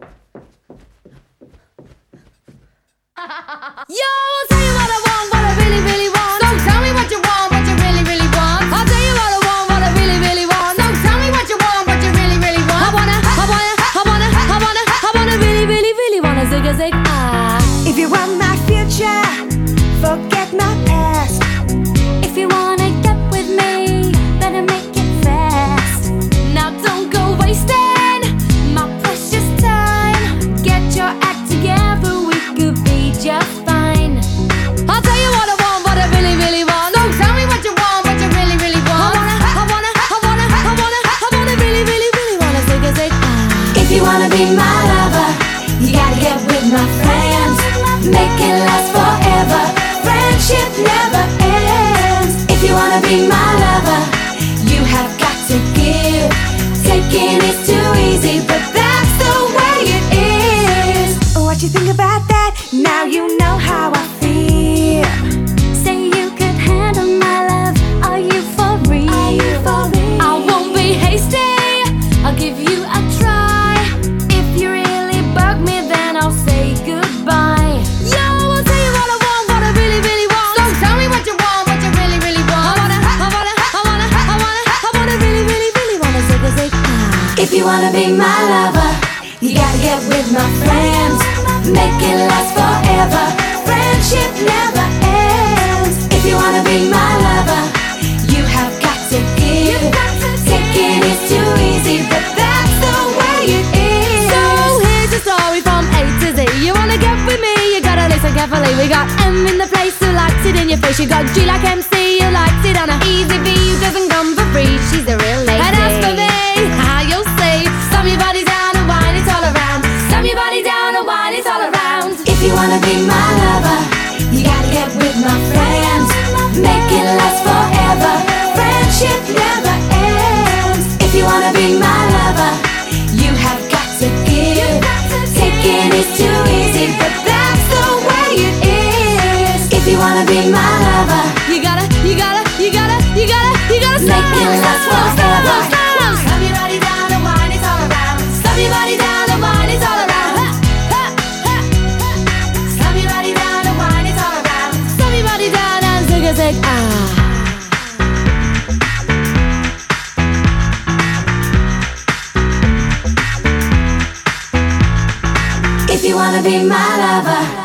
Yo, I'll tell you what I want, what I really, really want. So tell me what you want, what you really, really want. I'll tell you what I want, what I really, really want. So tell me what you want, what you really, really want. I wanna really, really, really wanna zig a zig ah. If you want my future, forget my past. If you wanna get with me, better make it fast. Now don't go wasting my precious time. Get your act together, we could be just fine. I'll tell you what I want, what I really, really want. So tell me what you want, what you really, really want. I wanna really, really, really wanna zig a zig ah. If you wanna be my lover, you gotta get with my friends. Make it last forever. Friendship never ends. If you wanna be my lover, you have got to give. Taking is too easy, but that's the way it is. What you think about that? Now you know how I feel. Say you could handle my love. Are you for real? Are you for real? I won't be hasty. I'll give you a try. If you really bug me, then I'll say goodbye. Yo, I'll tell you what I want, what I really, really want. So tell me what you want, what you really, really want. I wanna really, really, really wanna zig a zig ah. If you wanna be my lover, you gotta get with my friends. Make it last forever. Friendship never ends. If you wanna be my lover, you have got to give. Taking is too easy, but that's the way it is. So here's a story from A to Z. You wanna get with me, you gotta listen carefully. We got M in the place who likes it in your face. You got G like MC who likes it on a easy V who doesn't come for free. She's a real lady. And as for me, how you'll see, slam your body down and wine it all around. Slam your body down and wine it all around. If you wanna be my lover, you gotta get with my friends. Make it last forever. Friendship never ends. If you wanna be my lover, you have got to give. Taking is too easy, but that's the way it is. If you wanna be my lover, You gotta make it last forever. Slam your body down and wine it all around. Slam your body down and wine it all around. Slam your body down and wine it all around. Slam your body down and zig a zig ah. If you wanna be my lover,